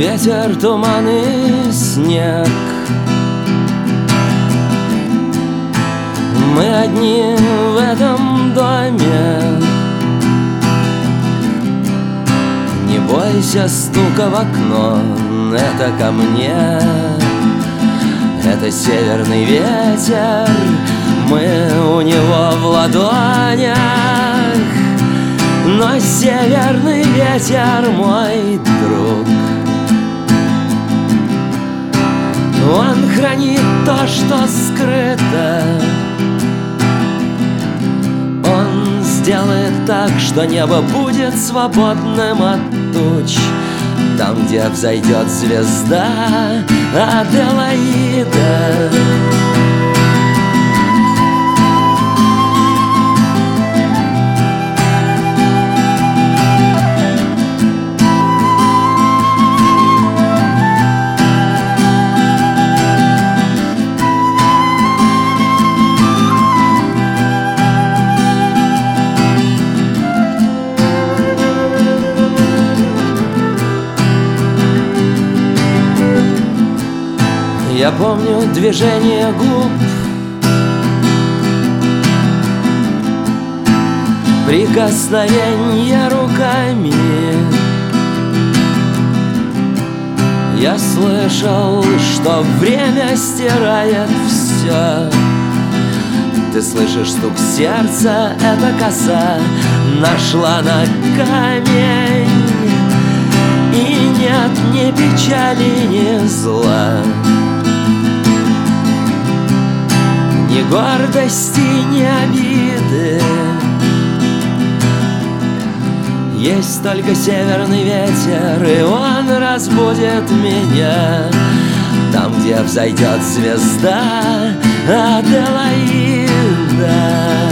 Ветер, туман и снег. Мы одни в этом доме. Не бойся стука в окно, это ко мне. Это северный ветер, мы у него в ладонях. Но северный ветер мой друг. Он хранит то, что скрыто. Он сделает так, что небо будет свободным от туч. Там, где взойдет звезда Аделаида. Я помню движение губ, прикосновение руками. Я слышал, что время стирает все. Ты слышишь стук сердца, эта коса нашла на камень. И нет ни печали, ни зла, ни гордости, ни обиды. Есть только северный ветер, и он разбудит меня там, где взойдет звезда Аделаида.